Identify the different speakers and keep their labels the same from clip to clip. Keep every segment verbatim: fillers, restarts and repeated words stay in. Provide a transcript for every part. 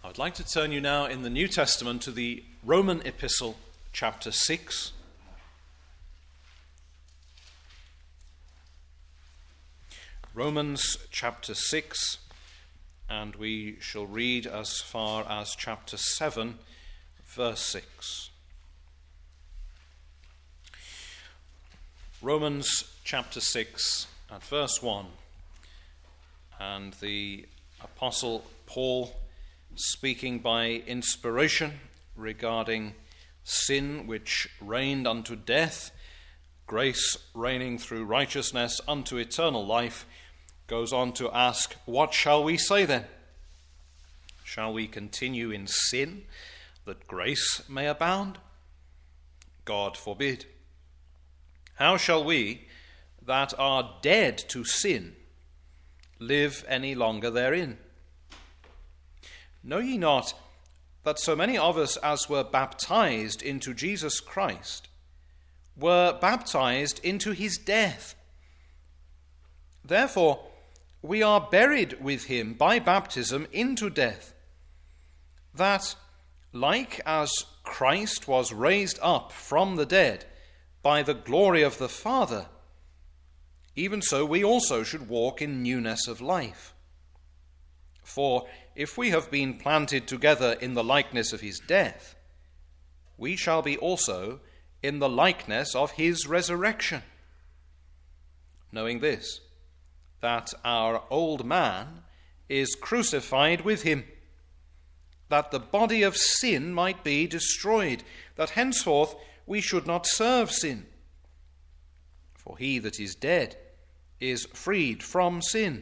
Speaker 1: I'd like to turn you now in the New Testament to the Roman Epistle, chapter six. Romans chapter six, and we shall read as far as chapter seven, verse six. Romans chapter six and verse one, and the Apostle Paul, speaking by inspiration regarding sin which reigned unto death, grace reigning through righteousness unto eternal life, goes on to ask, what shall we say then? Shall we continue in sin that grace may abound? God forbid. How shall we that are dead to sin live any longer therein? Know ye not that so many of us as were baptized into Jesus Christ were baptized into his death? Therefore we are buried with him by baptism into death, that, like as Christ was raised up from the dead by the glory of the Father, even so we also should walk in newness of life. For if we have been planted together in the likeness of his death, we shall be also in the likeness of his resurrection. Knowing this, that our old man is crucified with him, that the body of sin might be destroyed, that henceforth we should not serve sin. For he that is dead is freed from sin.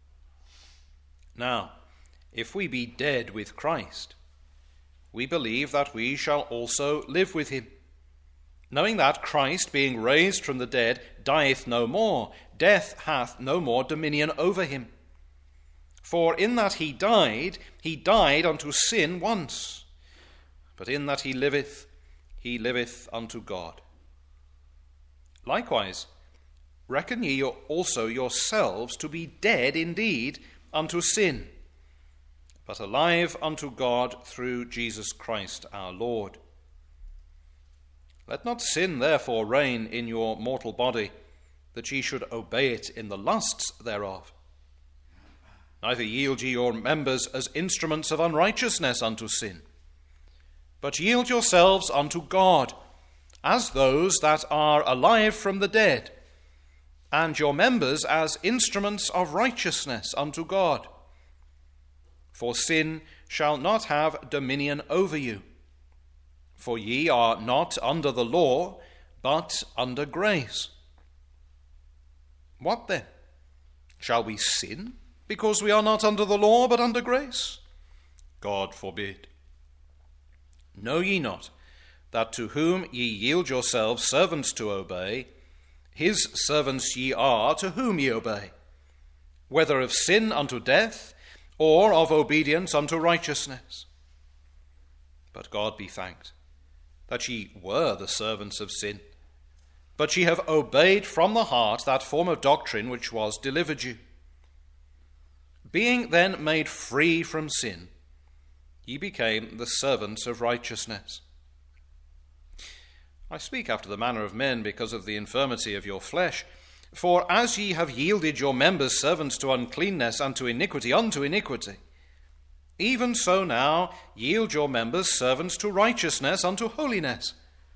Speaker 1: Now, if we be dead with Christ, we believe that we shall also live with him, knowing that Christ, being raised from the dead, dieth no more, death hath no more dominion over him. For in that he died, he died unto sin once, but in that he liveth, he liveth unto God. Likewise, reckon ye also yourselves to be dead indeed unto sin, but alive unto God through Jesus Christ our Lord. Let not sin therefore reign in your mortal body, that ye should obey it in the lusts thereof. Neither yield ye your members as instruments of unrighteousness unto sin, but yield yourselves unto God, as those that are alive from the dead, and your members as instruments of righteousness unto God. For sin shall not have dominion over you. For ye are not under the law, but under grace. What then? Shall we sin because we are not under the law, but under grace? God forbid. Know ye not that to whom ye yield yourselves servants to obey, his servants ye are to whom ye obey, whether of sin unto death, or of obedience unto righteousness? But God be thanked, that ye were the servants of sin, but ye have obeyed from the heart that form of doctrine which was delivered you. Being then made free from sin, ye became the servants of righteousness. I speak after the manner of men because of the infirmity of your flesh. For as ye have yielded your members servants to uncleanness and to iniquity unto iniquity, even so now yield your members servants to righteousness unto holiness.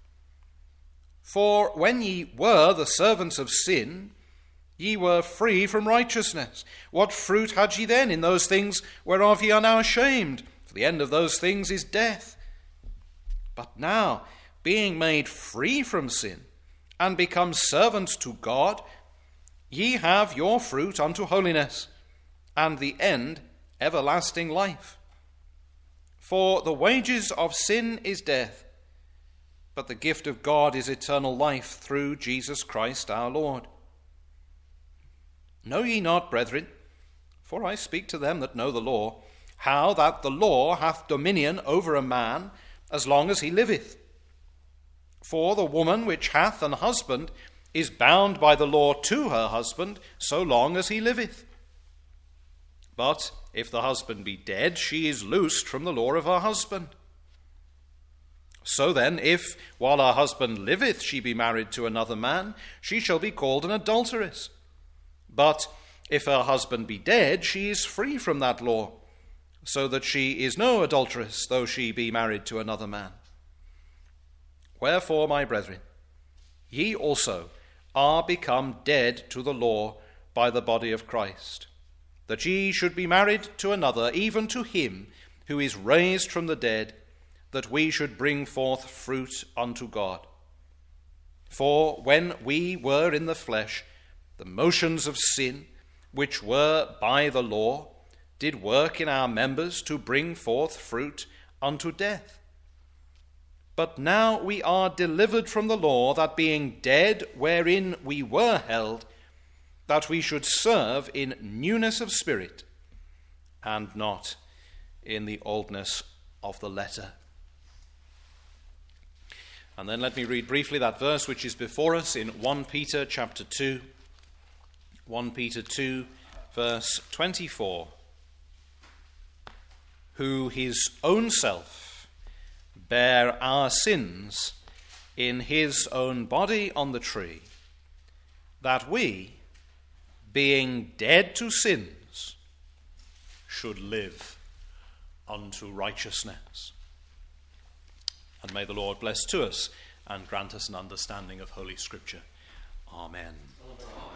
Speaker 1: For when ye were the servants of sin, ye were free from righteousness. What fruit had ye then in those things whereof ye are now ashamed? For the end of those things is death. But now, being made free from sin, and become servants to God, ye have your fruit unto holiness, and the end everlasting life. For the wages of sin is death, but the gift of God is eternal life through Jesus Christ our Lord. Know ye not, brethren, for I speak to them that know the law, how that the law hath dominion over a man as long as he liveth? For the woman which hath an husband is bound by the law to her husband so long as he liveth. But if the husband be dead, she is loosed from the law of her husband. So then, if, while her husband liveth, she be married to another man, she shall be called an adulteress. But if her husband be dead, she is free from that law, so that she is no adulteress, though she be married to another man. Wherefore, my brethren, ye also are become dead to the law by the body of Christ, that ye should be married to another, even to him who is raised from the dead, that we should bring forth fruit unto God. For when we were in the flesh, the motions of sin, which were by the law, did work in our members to bring forth fruit unto death. But now we are delivered from the law, that being dead wherein we were held, that we should serve in newness of spirit, and not in the oldness of the letter. And then let me read briefly that verse which is before us in First Peter chapter two. First Peter two, verse twenty-four. Who his own self bare our sins in his own body on the tree, that we, being dead to sins, should live unto righteousness. And may the Lord bless to us and grant us an understanding of Holy Scripture. Amen. Amen.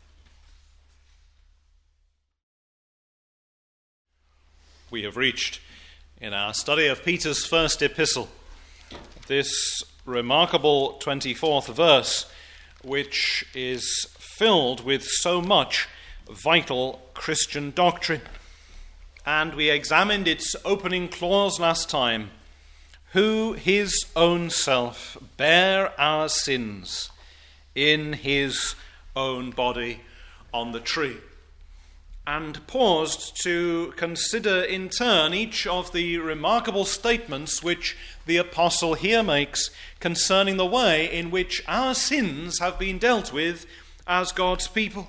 Speaker 1: We have reached, in our study of Peter's first epistle, this remarkable twenty-fourth verse, which is filled with so much vital Christian doctrine. And we examined its opening clause last time, who his own self bare our sins in his own body on the tree, and paused to consider in turn each of the remarkable statements which the apostle here makes concerning the way in which our sins have been dealt with as God's people.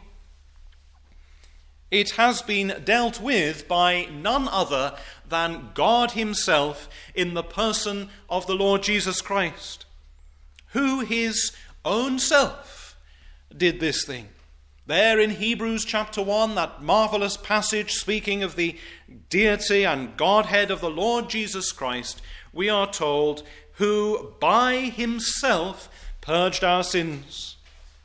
Speaker 1: It has been dealt with by none other than God himself in the person of the Lord Jesus Christ, who his own self did this thing. There in Hebrews chapter one, that marvelous passage speaking of the deity and Godhead of the Lord Jesus Christ, we are told, who by himself purged our sins.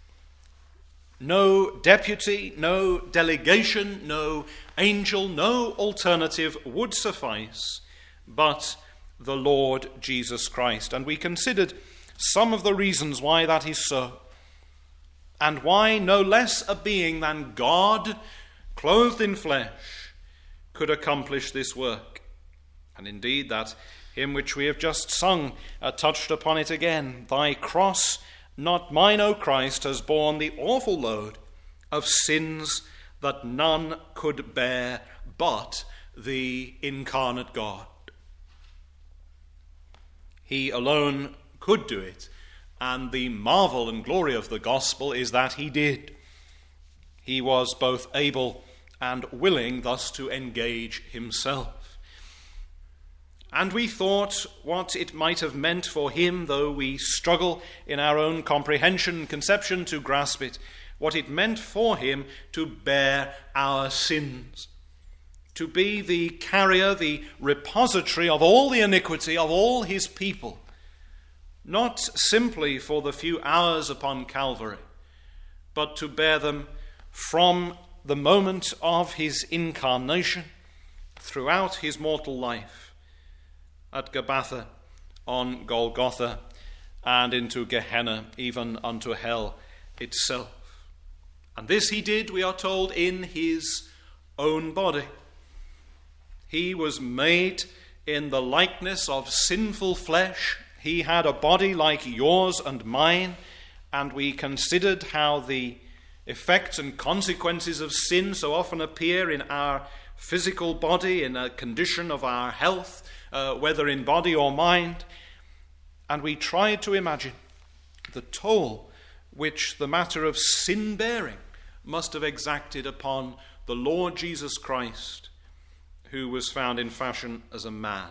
Speaker 1: No deputy, no delegation, no angel, no alternative would suffice, but the Lord Jesus Christ. And we considered some of the reasons why that is so, and why no less a being than God, clothed in flesh, could accomplish this work. And indeed that hymn which we have just sung uh, touched upon it again. Thy cross, not mine, O Christ, has borne the awful load of sins that none could bear but the incarnate God. He alone could do it, and the marvel and glory of the gospel is that he did. He was both able and willing thus to engage himself. And we thought what it might have meant for him, though we struggle in our own comprehension and conception to grasp it, what it meant for him to bear our sins, to be the carrier, the repository of all the iniquity of all his people, not simply for the few hours upon Calvary, but to bear them from the moment of his incarnation throughout his mortal life, at Gabbatha, on Golgotha, and into Gehenna, even unto hell itself. And this he did, we are told, in his own body. He was made in the likeness of sinful flesh. He had a body like yours and mine, and we considered how the effects and consequences of sin so often appear in our physical body, in a condition of our health, Uh, whether in body or mind, and we tried to imagine the toll which the matter of sin-bearing must have exacted upon the Lord Jesus Christ, who was found in fashion as a man.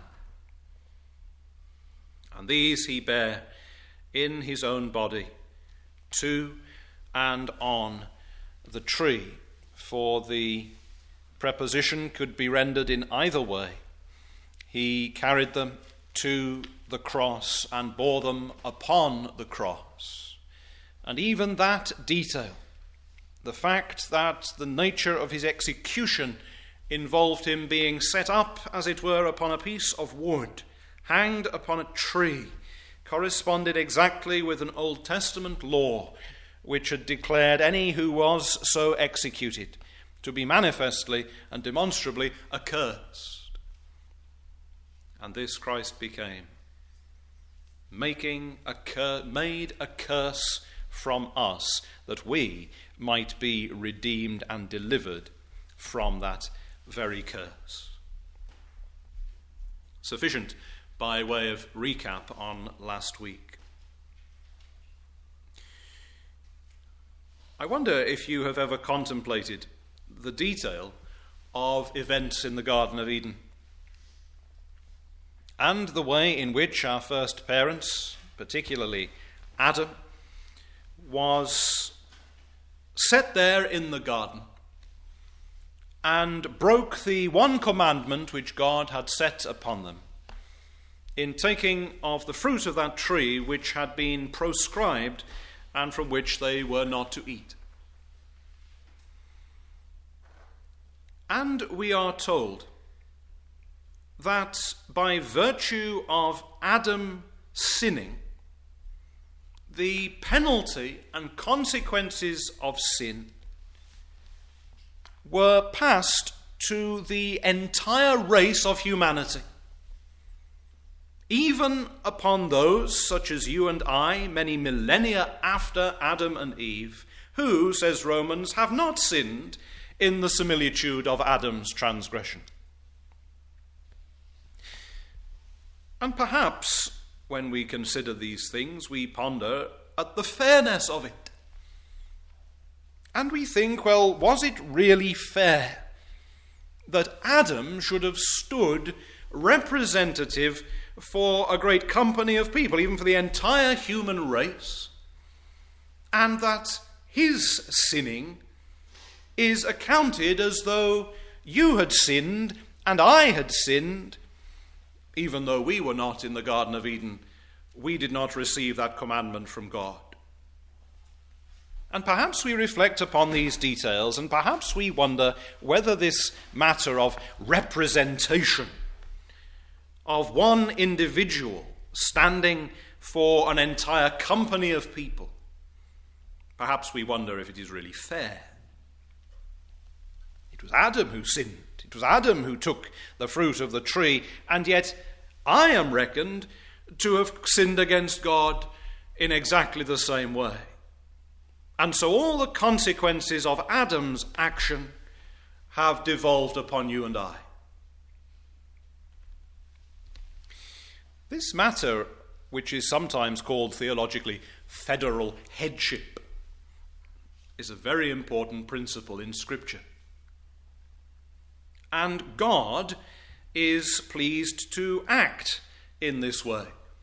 Speaker 1: And these he bare in his own body to and on the tree, for the preposition could be rendered in either way. He carried them to the cross and bore them upon the cross. And even that detail, the fact that the nature of his execution involved him being set up, as it were, upon a piece of wood, hanged upon a tree, corresponded exactly with an Old Testament law which had declared any who was so executed to be manifestly and demonstrably accursed. And this Christ became, making a cur- made a curse from us, that we might be redeemed and delivered from that very curse. Sufficient by way of recap on last week. I wonder if you have ever contemplated the detail of events in the Garden of Eden, and the way in which our first parents, particularly Adam, was set there in the garden and broke the one commandment which God had set upon them in taking of the fruit of that tree which had been proscribed and from which they were not to eat. And we are told that by virtue of Adam sinning, the penalty and consequences of sin were passed to the entire race of humanity, even upon those such as you and I, many millennia after Adam and Eve, who, says Romans, have not sinned in the similitude of Adam's transgression. And perhaps, when we consider these things, we ponder at the fairness of it. And we think, well, was it really fair that Adam should have stood representative for a great company of people, even for the entire human race, and that his sinning is accounted as though you had sinned and I had sinned, even though we were not in the Garden of Eden? We did not receive that commandment from God. And perhaps we reflect upon these details, and perhaps we wonder whether this matter of representation of one individual standing for an entire company of people, perhaps we wonder if it is really fair. It was Adam who sinned. It was Adam who took the fruit of the tree, and yet I am reckoned to have sinned against God in exactly the same way. And so all the consequences of Adam's action have devolved upon you and I. This matter, which is sometimes called theologically federal headship, is a very important principle in Scripture. And God is pleased to act in this way.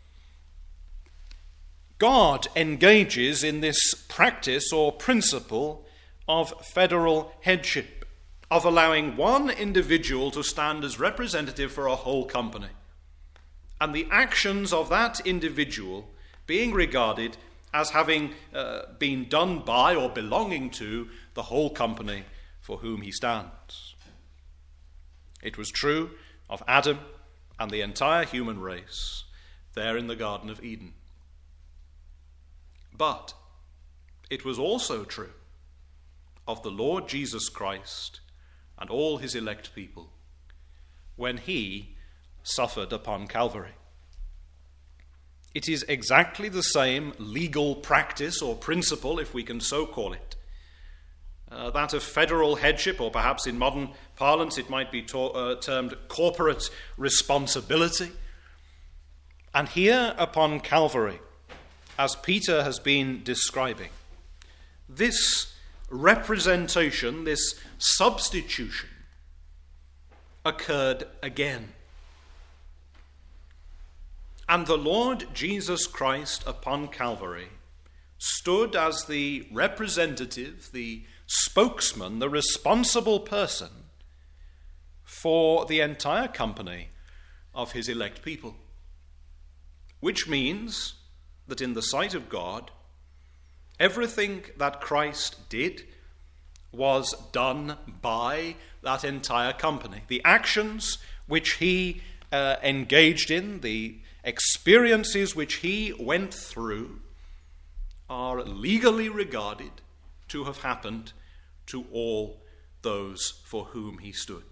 Speaker 1: God engages in this practice or principle of federal headship, of allowing one individual to stand as representative for a whole company, and the actions of that individual being regarded as having uh, been done by or belonging to the whole company for whom he stands. It was true of Adam and the entire human race there in the Garden of Eden. But it was also true of the Lord Jesus Christ and all his elect people when he suffered upon Calvary. It is exactly the same legal practice or principle, if we can so call it, uh, that of federal headship, or perhaps in modern parlance it might be to- uh, termed corporate responsibility. And here upon Calvary, as Peter has been describing, this representation, this substitution, occurred again. And the Lord Jesus Christ upon Calvary stood as the representative, the spokesman, the responsible person for the entire company of his elect people. Which means that in the sight of God, everything that Christ did was done by that entire company. The actions which he uh, engaged in, the experiences which he went through, are legally regarded to have happened to all those for whom he stood.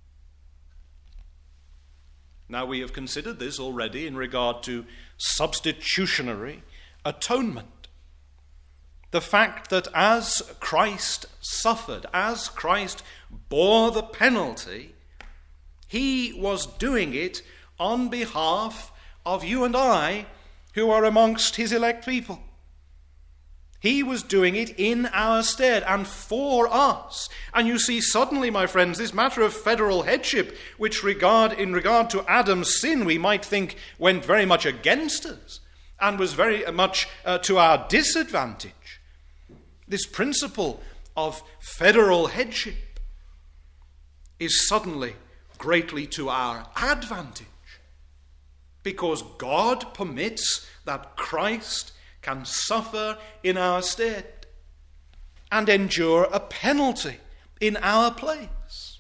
Speaker 1: Now, we have considered this already in regard to substitutionary atonement. The fact that as Christ suffered, as Christ bore the penalty, he was doing it on behalf of you and I, who are amongst his elect people. He was doing it in our stead and for us. And you see, suddenly, my friends, this matter of federal headship, which regard in regard to Adam's sin, we might think went very much against us and was very much uh, to our disadvantage. This principle of federal headship is suddenly greatly to our advantage, because God permits that Christ can suffer in our stead and endure a penalty in our place.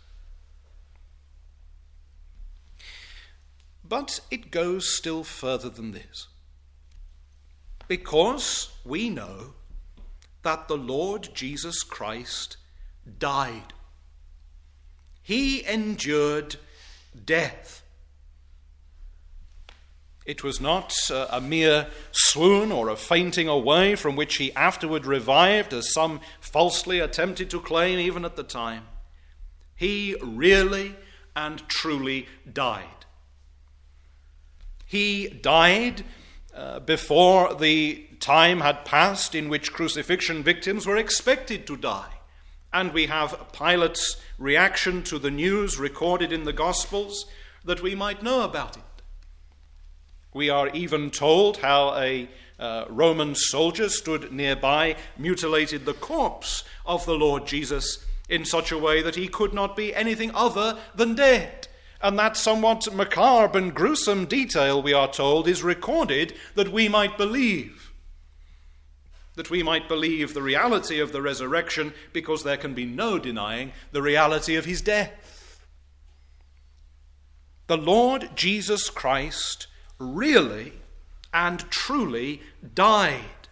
Speaker 1: But it goes still further than this, because we know that the Lord Jesus Christ died. He endured death. It was not uh, a mere swoon or a fainting away from which he afterward revived, as some falsely attempted to claim even at the time. He really and truly died. He died uh, before the time had passed in which crucifixion victims were expected to die. And we have Pilate's reaction to the news recorded in the Gospels that we might know about it. We are even told how a uh, Roman soldier stood nearby, mutilated the corpse of the Lord Jesus in such a way that he could not be anything other than dead. And that somewhat macabre and gruesome detail, we are told, is recorded that we might believe. That we might believe the reality of the resurrection, because there can be no denying the reality of his death. The Lord Jesus Christ really and truly died.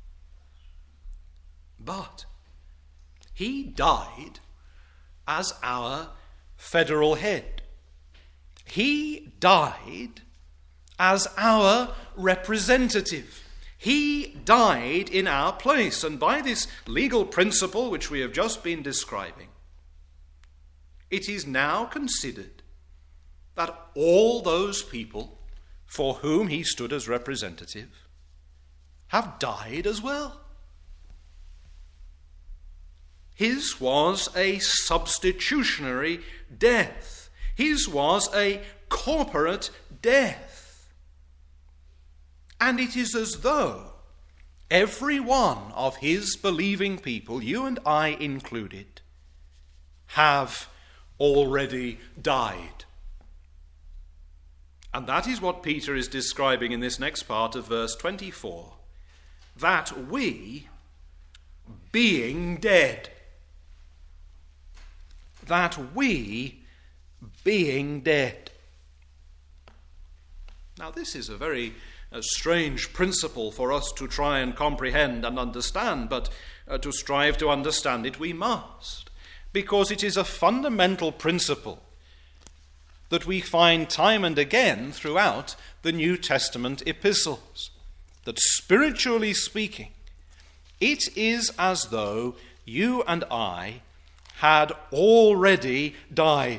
Speaker 1: But he died as our federal head. He died as our representative. He died in our place. And by this legal principle which we have just been describing, it is now considered that all those people for whom he stood as representative have died as well. His was a substitutionary death. His was a corporate death. And it is as though every one of his believing people, you and I included, have already died. And that is what Peter is describing in this next part of verse twenty-four. That we, being dead, that we, being dead. Now this is a very uh, strange principle for us to try and comprehend and understand, but uh, to strive to understand it we must, because it is a fundamental principle that we find time and again throughout the New Testament epistles, that spiritually speaking, it is as though you and I had already died.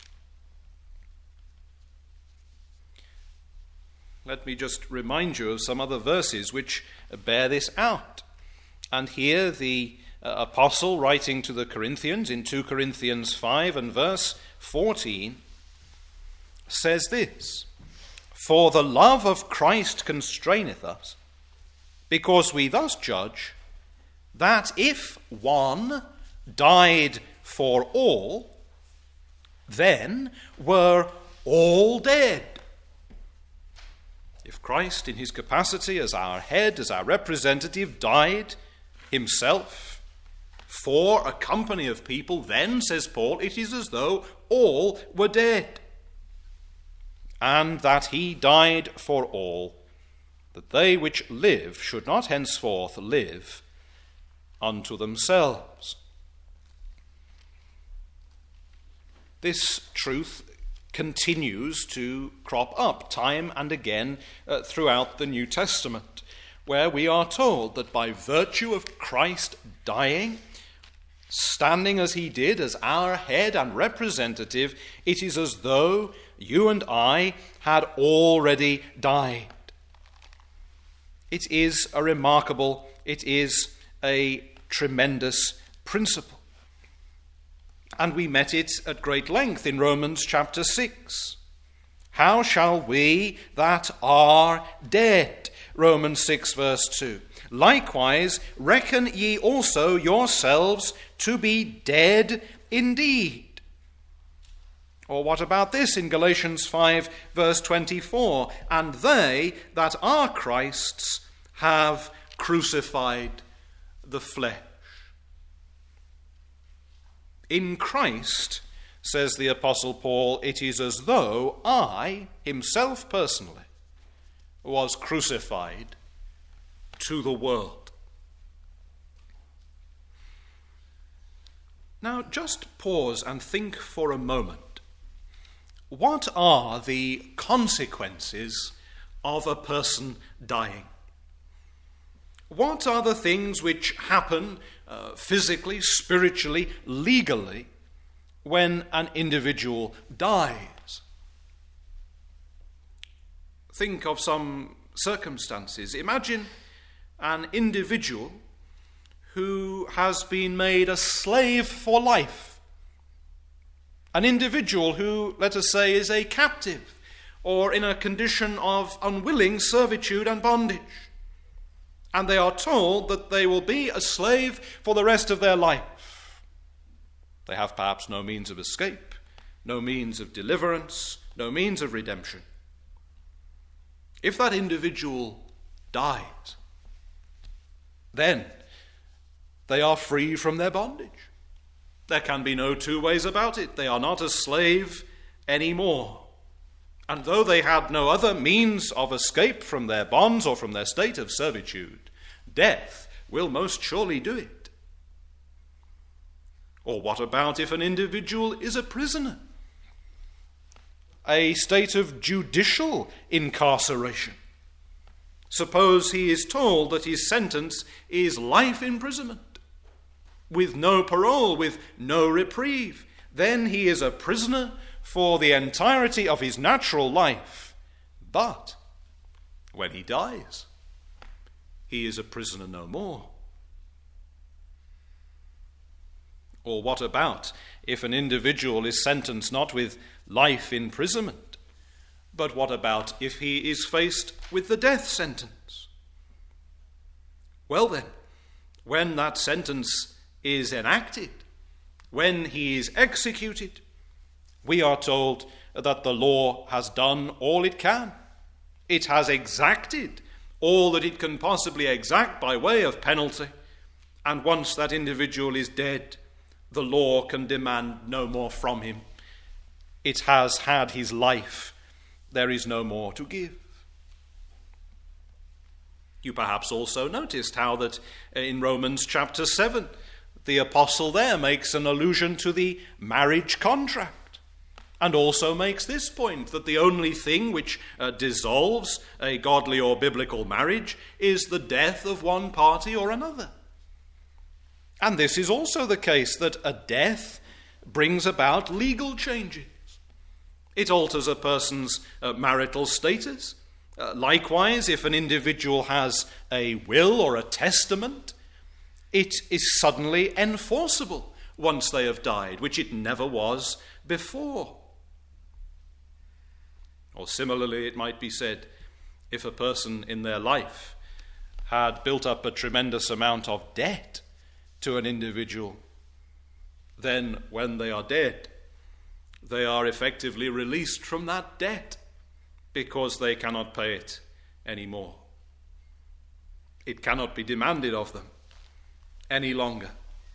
Speaker 1: Let me just remind you of some other verses which bear this out. And here the uh, apostle, writing to the Corinthians in two Corinthians five and verse fourteen, says this: "For the love of Christ constraineth us, because we thus judge, that if one died for all, then were all dead." If Christ, in his capacity as our head, as our representative, died himself for a company of people, then, says Paul, it is as though all were dead. And that he died for all, that they which live should not henceforth live unto themselves. This truth continues to crop up time and again uh, throughout the New Testament, where we are told that by virtue of Christ dying, standing as he did as our head and representative, it is as though you and I had already died. It is a remarkable, it is a tremendous principle. And we met it at great length in Romans chapter six. How shall we that are dead? Romans six verse two. Likewise, reckon ye also yourselves to be dead indeed. Or what about this in Galatians five verse twenty-four? And they that are Christ's have crucified the flesh. In Christ, says the Apostle Paul, it is as though I, himself personally, was crucified to the world. Now, just pause and think for a moment. What are the consequences of a person dying? What are the things which happen uh, physically, spiritually, legally when an individual dies? Think of some circumstances. Imagine an individual who has been made a slave for life. An individual who, let us say, is a captive or in a condition of unwilling servitude and bondage. And they are told that they will be a slave for the rest of their life. They have perhaps no means of escape, no means of deliverance, no means of redemption. If that individual dies, then they are free from their bondage. There can be no two ways about it. They are not a slave anymore. And though they had no other means of escape from their bonds or from their state of servitude, death will most surely do it. Or what about if an individual is a prisoner? A state of judicial incarceration. Suppose he is told that his sentence is life imprisonment, with no parole, with no reprieve. Then he is a prisoner for the entirety of his natural life. But when he dies, he is a prisoner no more. Or what about if an individual is sentenced not with life imprisonment, but what about if he is faced with the death sentence? Well then, when that sentence is enacted, when he is executed, we are told that the law has done all it can. It has exacted all that it can possibly exact by way of penalty. And once that individual is dead, the law can demand no more from him. It has had his life. There is no more to give. You perhaps also noticed how that in Romans chapter seven, the apostle there makes an allusion to the marriage contract, and also makes this point, that the only thing which uh, dissolves a godly or biblical marriage is the death of one party or another. And this is also the case, that a death brings about legal changes. It alters a person's uh, marital status. Uh, likewise, if an individual has a will or a testament, it is suddenly enforceable once they have died, which it never was before. Or similarly, it might be said, if a person in their life had built up a tremendous amount of debt to an individual, then when they are dead, they are effectively released from that debt because they cannot pay it anymore. It cannot be demanded of them any longer.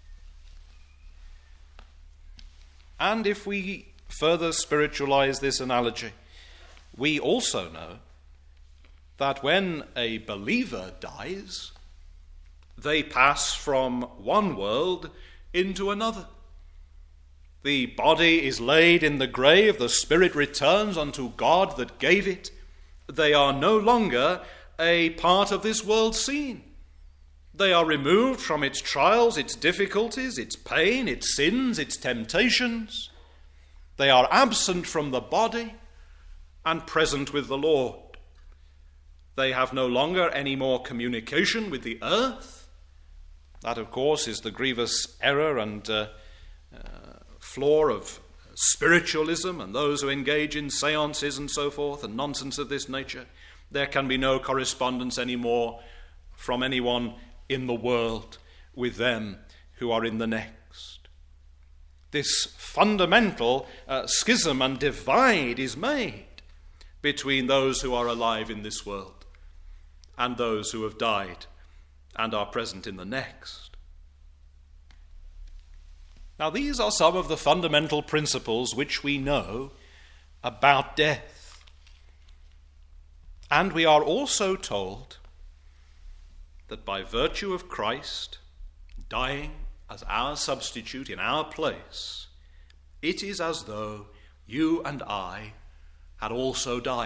Speaker 1: And if we further spiritualize this analogy, we also know that when a believer dies, they pass from one world into another. The body is laid in the grave, the spirit returns unto God that gave it. They are no longer a part of this world scene. They are removed from its trials, its difficulties, its pain, its sins, its temptations. They are absent from the body and present with the Lord. They have no longer any more communication with the earth. That, of course, is the grievous error and uh, uh, flaw of spiritualism and those who engage in seances and so forth and nonsense of this nature. There can be no correspondence anymore from anyone in the world with them who are in the next. This fundamental uh, schism and divide is made between those who are alive in this world and those who have died and are present in the next. Now, these are some of the fundamental principles which we know about death. And we are also told that by virtue of Christ dying as our substitute in our place, it is as though you and I had also died.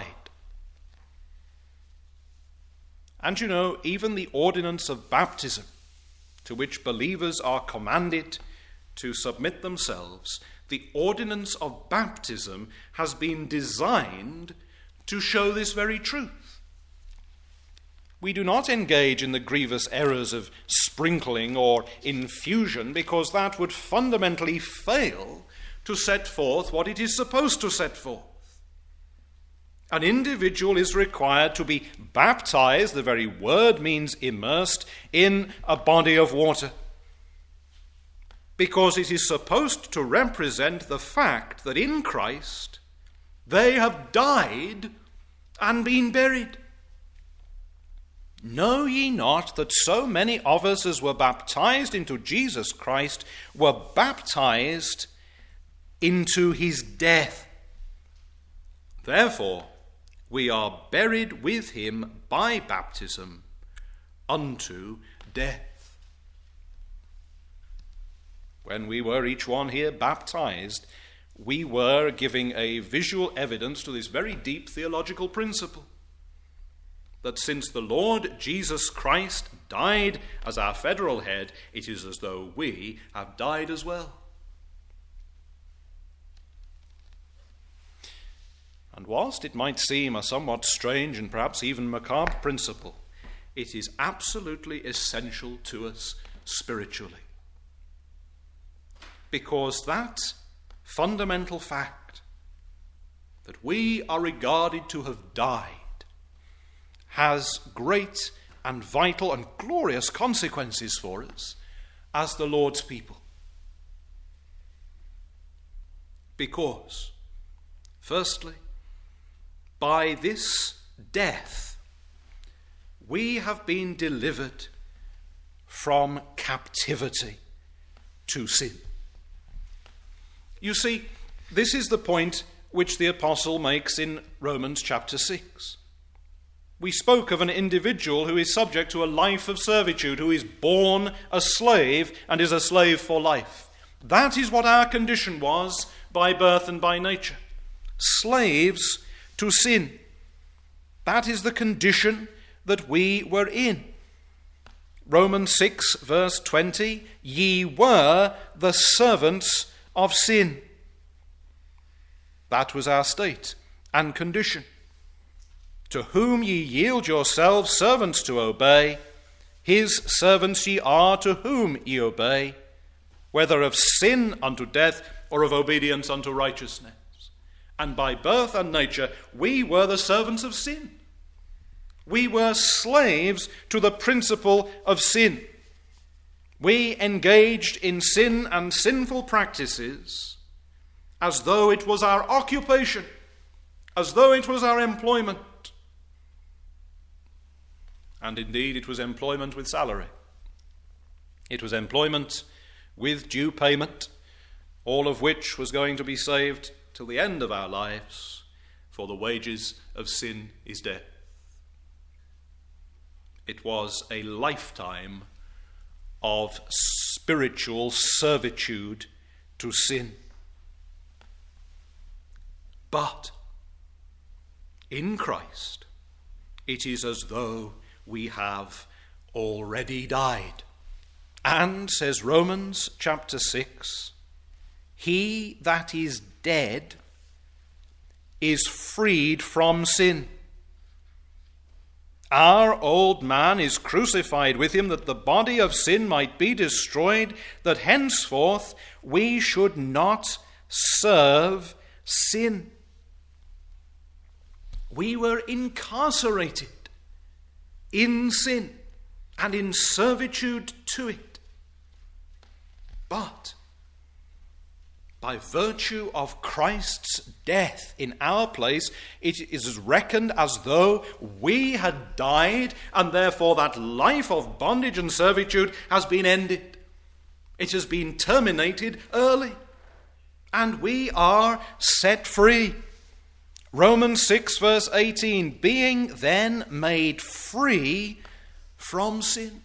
Speaker 1: And you know, even the ordinance of baptism, to which believers are commanded to submit themselves, the ordinance of baptism has been designed to show this very truth. We do not engage in the grievous errors of sprinkling or infusion because that would fundamentally fail to set forth what it is supposed to set forth. An individual is required to be baptized, the very word means immersed, in a body of water, because it is supposed to represent the fact that in Christ they have died and been buried. Know ye not that so many of us as were baptized into Jesus Christ were baptized into his death? Therefore, we are buried with him by baptism unto death. When we were each one here baptized, we were giving a visual evidence to this very deep theological principle, that since the Lord Jesus Christ died as our federal head, it is as though we have died as well. And whilst it might seem a somewhat strange and perhaps even macabre principle, it is absolutely essential to us spiritually. Because that fundamental fact, that we are regarded to have died, has great and vital and glorious consequences for us as the Lord's people. Because, firstly, by this death, we have been delivered from captivity to sin. You see, this is the point which the apostle makes in Romans chapter six. We spoke of an individual who is subject to a life of servitude, who is born a slave and is a slave for life. That is what our condition was by birth and by nature. Slaves to sin. That is the condition that we were in. Romans six verse twenty, ye were the servants of sin. That was our state and condition. To whom ye yield yourselves servants to obey, his servants ye are to whom ye obey, whether of sin unto death or of obedience unto righteousness. and by birth and nature, we were the servants of sin. We were slaves to the principle of sin. We engaged in sin and sinful practices as though it was our occupation, as though it was our employment. And indeed, it was employment with salary. It was employment with due payment, all of which was going to be saved till the end of our lives, for the wages of sin is death. It was a lifetime of spiritual servitude to sin. But in Christ, it is as though we have already died. And, says Romans chapter six, he that is dead is freed from sin. Our old man is crucified with him, that the body of sin might be destroyed, that henceforth we should not serve sin. We were incarcerated in sin and in servitude to it. But by virtue of Christ's death in our place, it is reckoned as though we had died, and therefore that life of bondage and servitude has been ended. It has been terminated early, and we are set free. Romans six verse eighteen, being then made free from sin.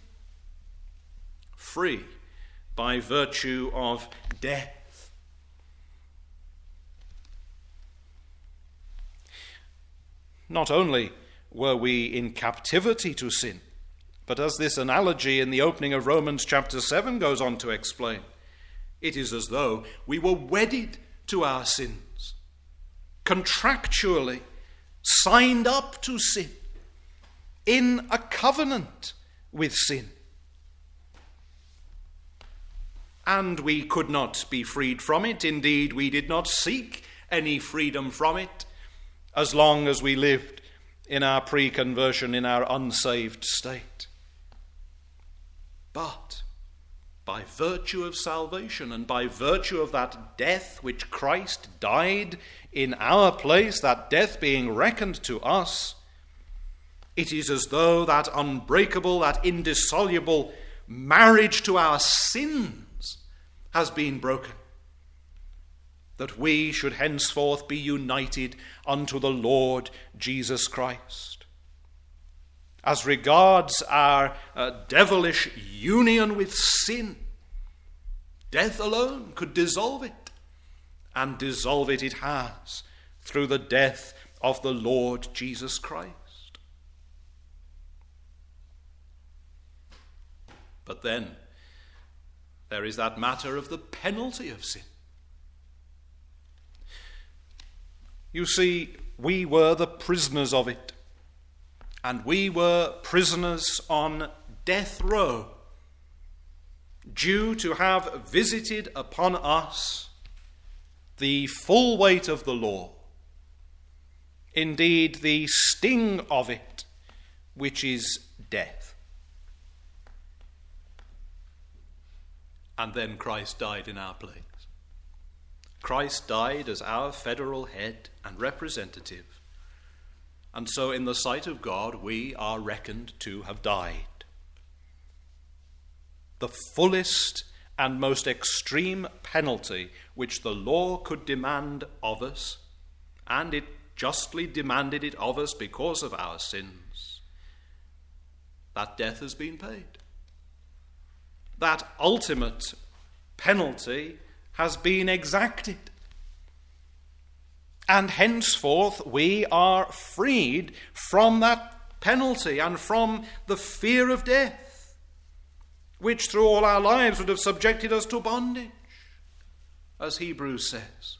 Speaker 1: Free by virtue of death. Not only were we in captivity to sin, but as this analogy in the opening of Romans chapter seven goes on to explain, it is as though we were wedded to our sins, contractually signed up to sin, in a covenant with sin. And we could not be freed from it. Indeed, we did not seek any freedom from it as long as we lived in our pre-conversion, in our unsaved state. But by virtue of salvation and by virtue of that death which Christ died in our place, that death being reckoned to us, it is as though that unbreakable, that indissoluble marriage to our sins has been broken, that we should henceforth be united unto the Lord Jesus Christ. As regards our uh, devilish union with sin, death alone could dissolve it, and dissolve it it has through the death of the Lord Jesus Christ. But then there is that matter of the penalty of sin. You see, we were the prisoners of it, and we were prisoners on death row, due to have visited upon us the full weight of the law, indeed the sting of it, which is death. And then Christ died in our place. Christ died as our federal head and representative, and so in the sight of God we are reckoned to have died. The fullest and most extreme penalty which the law could demand of us, and it justly demanded it of us because of our sins, that death has been paid. That ultimate penalty has been exacted. And henceforth we are freed from that penalty and from the fear of death, which through all our lives would have subjected us to bondage, as Hebrews says.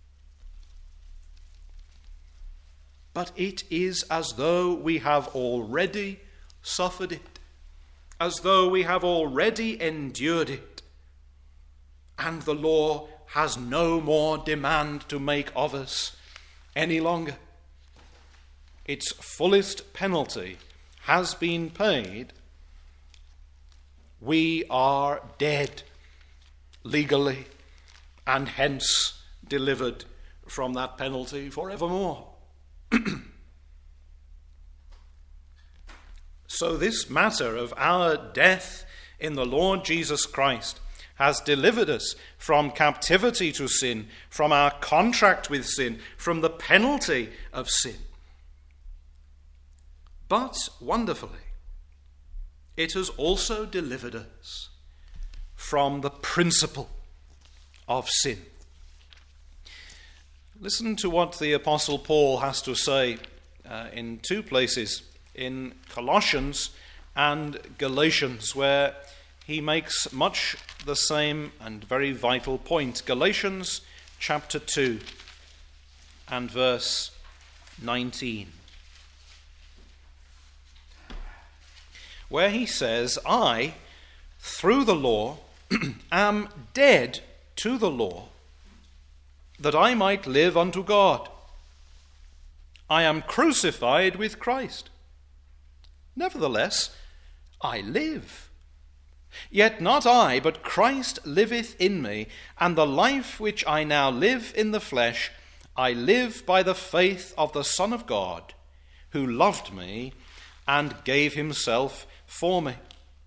Speaker 1: But it is as though we have already suffered it, as though we have already endured it, and the law has no more demand to make of us any longer. Its fullest penalty has been paid. We are dead legally, and hence delivered from that penalty forevermore. So this matter of our death in the Lord Jesus Christ has delivered us from captivity to sin, from our contract with sin, from the penalty of sin. But wonderfully, it has also delivered us from the principle of sin. Listen to what the Apostle Paul has to say uh, in two places, in Colossians and Galatians, where he makes much the same and very vital point. Galatians chapter two and verse nineteen, where he says, I, through the law, am dead to the law, that I might live unto God. I am crucified with Christ. Nevertheless, I live. Yet not I, but Christ liveth in me, and the life which I now live in the flesh, I live by the faith of the Son of God, who loved me and gave himself for me.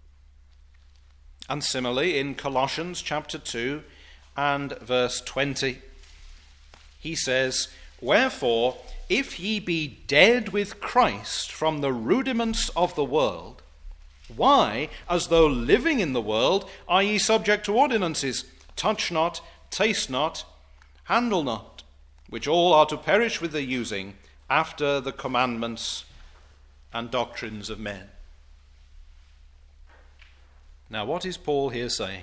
Speaker 1: And similarly, in Colossians chapter two and verse twenty, he says, Wherefore, if ye be dead with Christ from the rudiments of the world, why, as though living in the world, are ye subject to ordinances? Touch not, taste not, handle not, which all are to perish with the using, after the commandments and doctrines of men. Now, what is Paul here saying?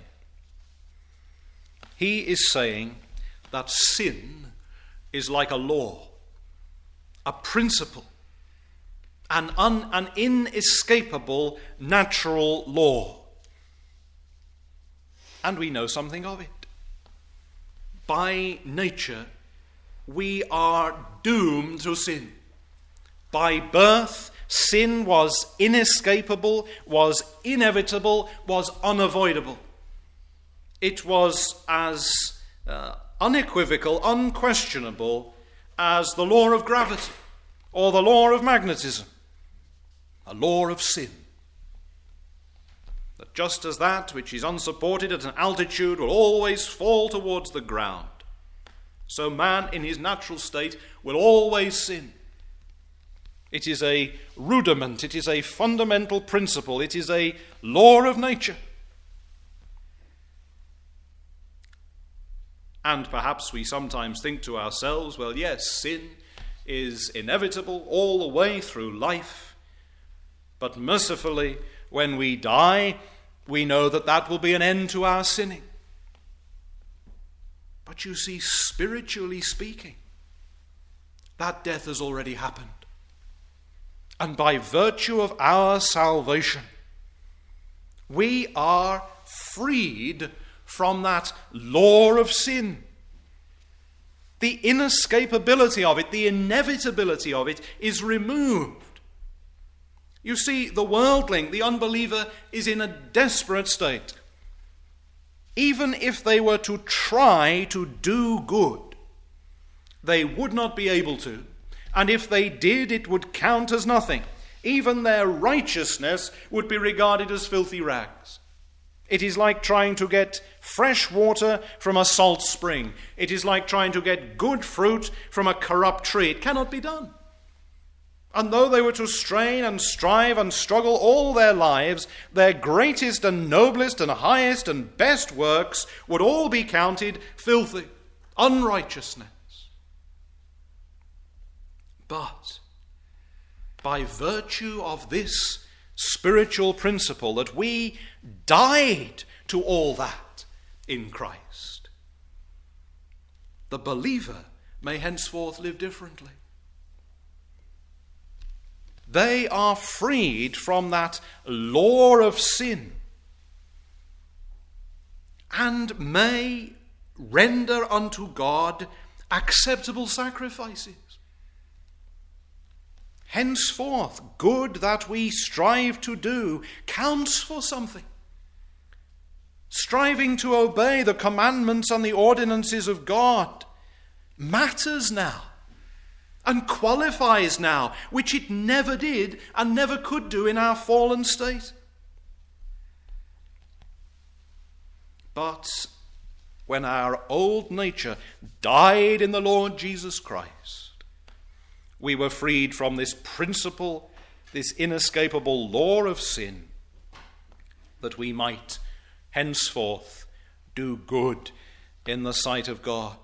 Speaker 1: He is saying that sin is like a law, a principle, an, un, an inescapable natural law. And we know something of it. By nature, we are doomed to sin. By birth, sin was inescapable, was inevitable, was unavoidable. It was as uh, unequivocal, unquestionable as the law of gravity or the law of magnetism, a law of sin. That just as that which is unsupported at an altitude will always fall towards the ground, so man in his natural state will always sin. It is a rudiment, it is a fundamental principle, it is a law of nature. And perhaps we sometimes think to ourselves, well, yes, sin is inevitable all the way through life, but mercifully, when we die, we know that that will be an end to our sinning. But you see, spiritually speaking, that death has already happened. And by virtue of our salvation, we are freed from that law of sin. The inescapability of it, the inevitability of it is removed. You see, the worldling, the unbeliever, is in a desperate state. Even if they were to try to do good, they would not be able to. And if they did, it would count as nothing. Even their righteousness would be regarded as filthy rags. It is like trying to get fresh water from a salt spring. It is like trying to get good fruit from a corrupt tree. It cannot be done. And though they were to strain and strive and struggle all their lives, their greatest and noblest and highest and best works would all be counted filthy, unrighteousness. But by virtue of this spiritual principle that we died to all that in Christ, the believer may henceforth live differently. They are freed from that law of sin and may render unto God acceptable sacrifices. Henceforth, good that we strive to do counts for something. Striving to obey the commandments and the ordinances of God matters now and qualifies now, which it never did and never could do in our fallen state. But when our old nature died in the Lord Jesus Christ, we were freed from this principle, this inescapable law of sin, that we might henceforth do good in the sight of God.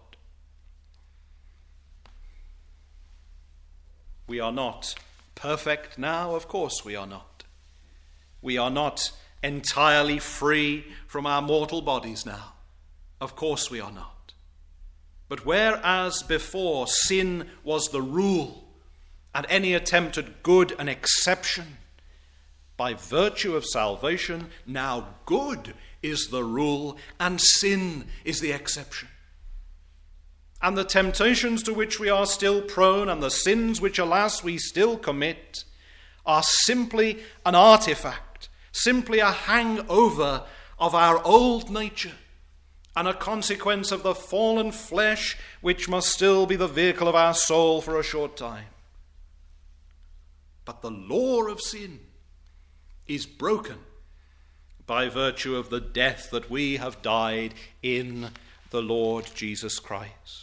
Speaker 1: We are not perfect now, of course we are not. We are not entirely free from our mortal bodies now. Of course we are not. But whereas before sin was the rule and any attempt at good an exception, by virtue of salvation, now good is the rule and sin is the exception. And the temptations to which we are still prone and the sins which, alas, we still commit are simply an artifact, simply a hangover of our old nature and a consequence of the fallen flesh which must still be the vehicle of our soul for a short time. But the law of sin is broken by virtue of the death that we have died in the Lord Jesus Christ.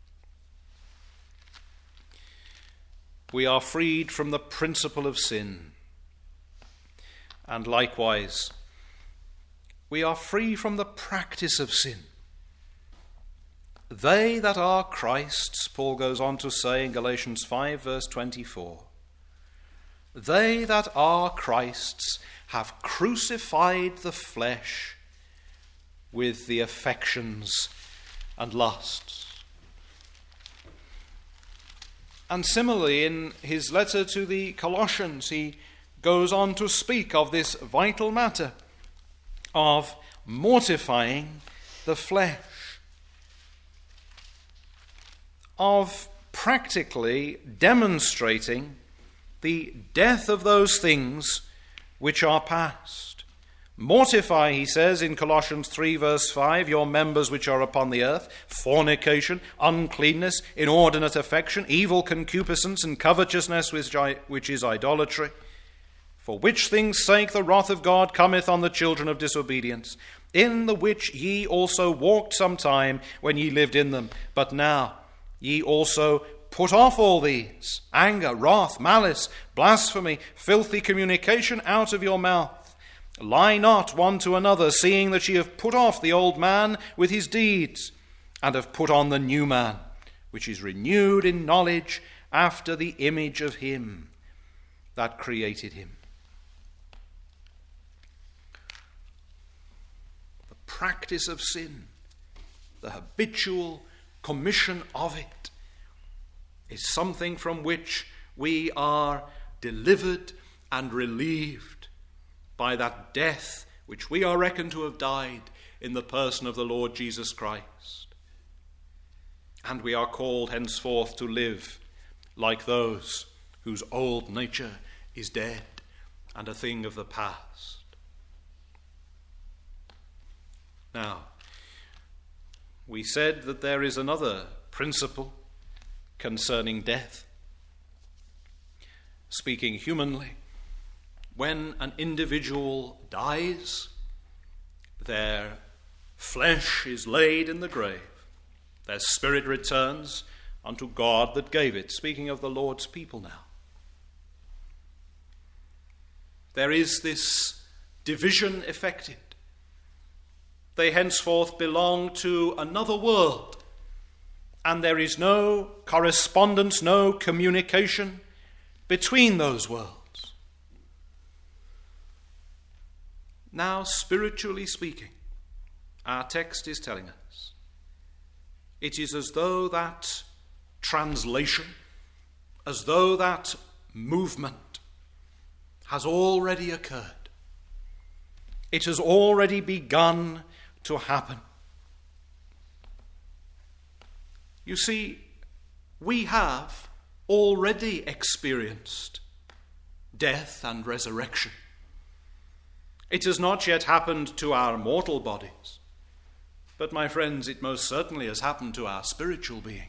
Speaker 1: We are freed from the principle of sin, and likewise, we are free from the practice of sin. They that are Christ's, Paul goes on to say in Galatians five, verse twenty-four, they that are Christ's have crucified the flesh with the affections and lusts. And similarly, in his letter to the Colossians, he goes on to speak of this vital matter of mortifying the flesh, of practically demonstrating the death of those things which are past. Mortify, he says in Colossians three, verse five, your members which are upon the earth, fornication, uncleanness, inordinate affection, evil concupiscence, and covetousness, which is idolatry. For which things' sake the wrath of God cometh on the children of disobedience, in the which ye also walked sometime when ye lived in them. But now ye also put off all these, anger, wrath, malice, blasphemy, filthy communication out of your mouth. Lie not one to another, seeing that ye have put off the old man with his deeds, and have put on the new man, which is renewed in knowledge after the image of him that created him. The practice of sin, the habitual commission of it, is something from which we are delivered and relieved by that death which we are reckoned to have died in the person of the Lord Jesus Christ. And we are called henceforth to live like those whose old nature is dead and a thing of the past. Now, we said that there is another principle concerning death. Speaking humanly, when an individual dies, their flesh is laid in the grave. Their spirit returns unto God that gave it. Speaking of the Lord's people now. There is this division effected. They henceforth belong to another world, and there is no correspondence, no communication between those worlds. Now, spiritually speaking, our text is telling us it is as though that translation, as though that movement has already occurred. It has already begun to happen. You see, we have already experienced death and resurrection. It has not yet happened to our mortal bodies, but my friends, it most certainly has happened to our spiritual being.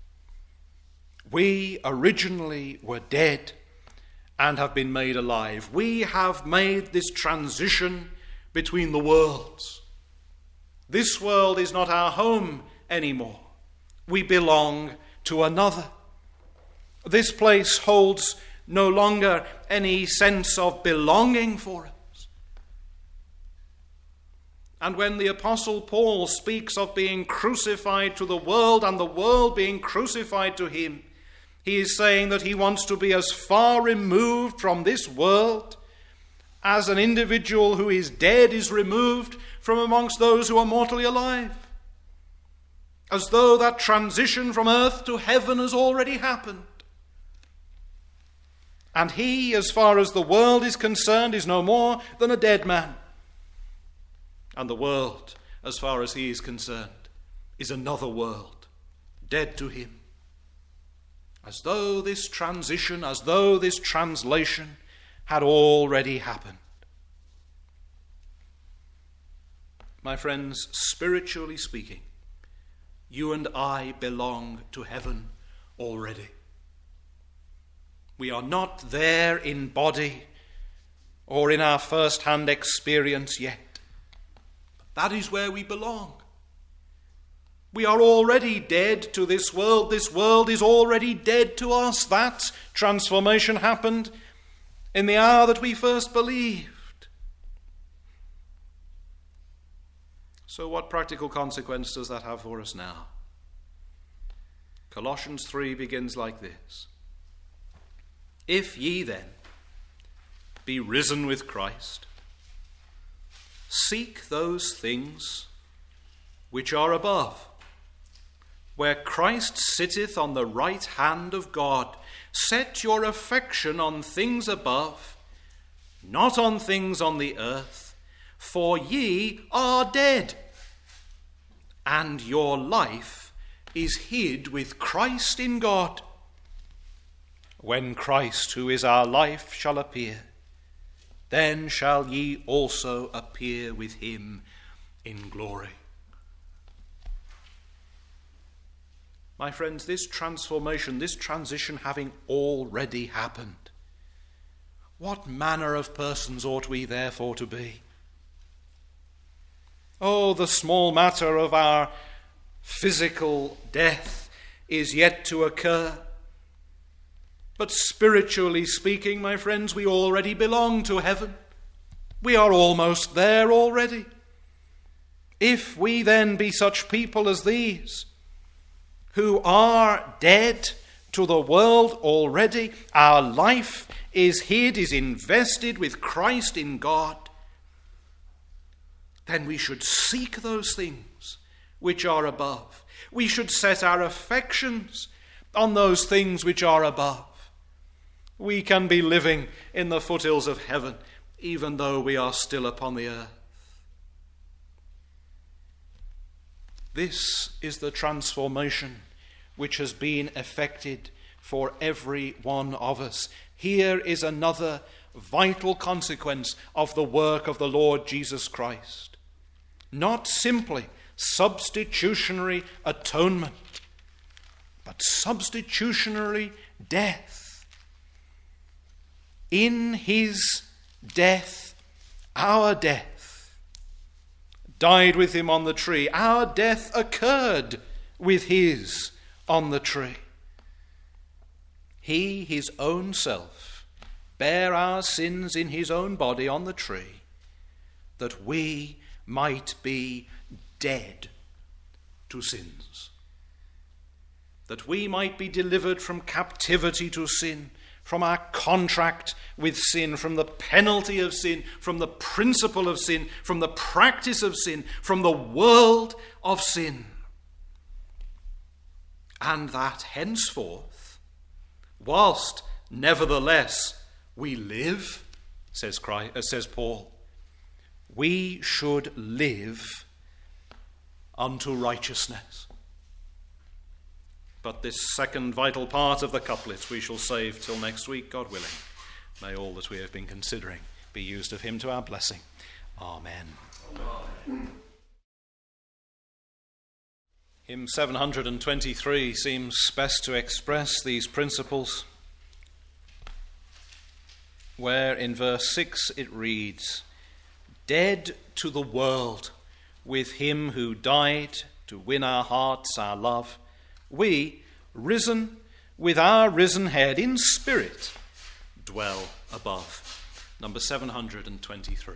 Speaker 1: We originally were dead and have been made alive. We have made this transition between the worlds. This world is not our home anymore. We belong to another. This place holds no longer any sense of belonging for us. And when the Apostle Paul speaks of being crucified to the world and the world being crucified to him, he is saying that he wants to be as far removed from this world as an individual who is dead is removed from amongst those who are mortally alive. As though that transition from earth to heaven has already happened. And he, as far as the world is concerned, is no more than a dead man. And the world, as far as he is concerned, is another world, dead to him. As though this transition, as though this translation had already happened. My friends, spiritually speaking, you and I belong to heaven already. We are not there in body or in our first-hand experience yet. But that is where we belong. We are already dead to this world. This world is already dead to us. That transformation happened in the hour that we first believed. So what practical consequence does that have for us now? Colossians three begins like this. If ye then be risen with Christ, seek those things which are above, where Christ sitteth on the right hand of God. Set your affection on things above, not on things on the earth, for ye are dead, and your life is hid with Christ in God. When Christ, who is our life, shall appear, then shall ye also appear with him in glory. My friends, this transformation, this transition having already happened, what manner of persons ought we therefore to be? Oh, the small matter of our physical death is yet to occur. But spiritually speaking, my friends, we already belong to heaven. We are almost there already. If we then be such people as these, who are dead to the world already, our life is hid, is invested with Christ in God, then we should seek those things which are above. We should set our affections on those things which are above. We can be living in the foothills of heaven, even though we are still upon the earth. This is the transformation which has been effected for every one of us. Here is another vital consequence of the work of the Lord Jesus Christ. Not simply substitutionary atonement, but substitutionary death. In his death, our death died with him on the tree. Our death occurred with his on the tree. He, his own self, bare our sins in his own body on the tree, that we might be dead to sins, that we might be delivered from captivity to sin, from our contract with sin, from the penalty of sin, from the principle of sin, from the practice of sin, from the world of sin. And that henceforth, whilst nevertheless we live, says Christ, uh, says Paul, we should live unto righteousness. But this second vital part of the couplet we shall save till next week, God willing. May all that we have been considering be used of him to our blessing. Amen. Amen. Hymn seven hundred twenty-three seems best to express these principles, where in verse six it reads, "Dead to the world, with him who died to win our hearts, our love, we, risen with our risen head in spirit, dwell above." Number seven hundred twenty-three.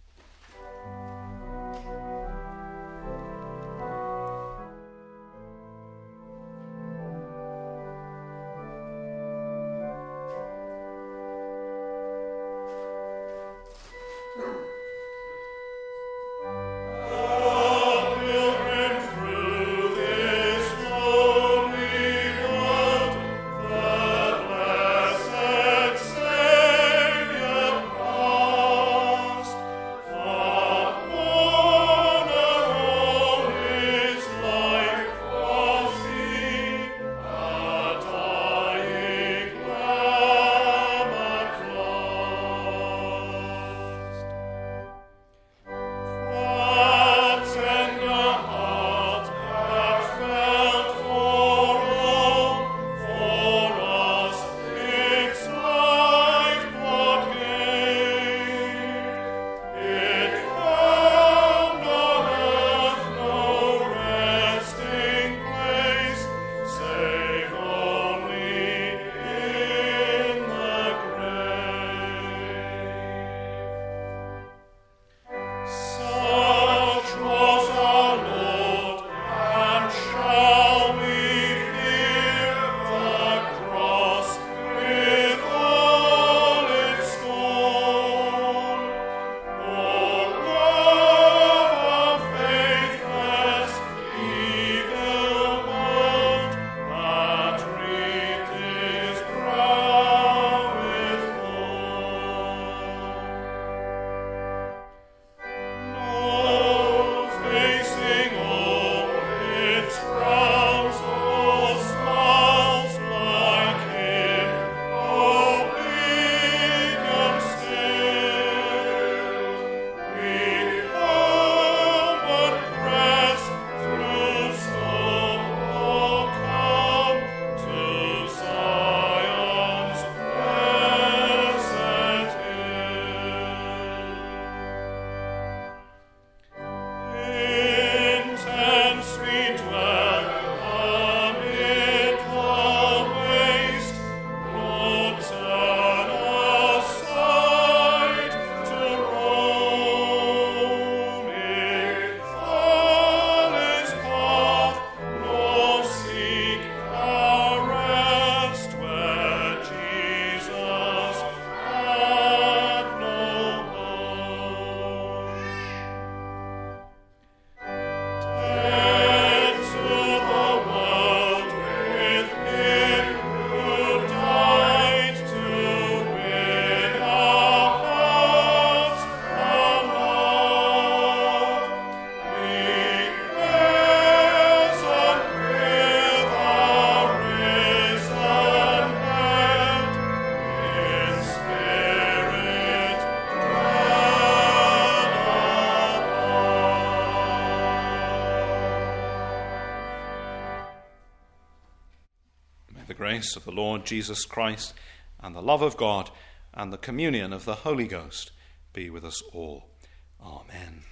Speaker 1: grace of the Lord Jesus Christ, and the love of God, and the communion of the Holy Ghost be with us all. Amen.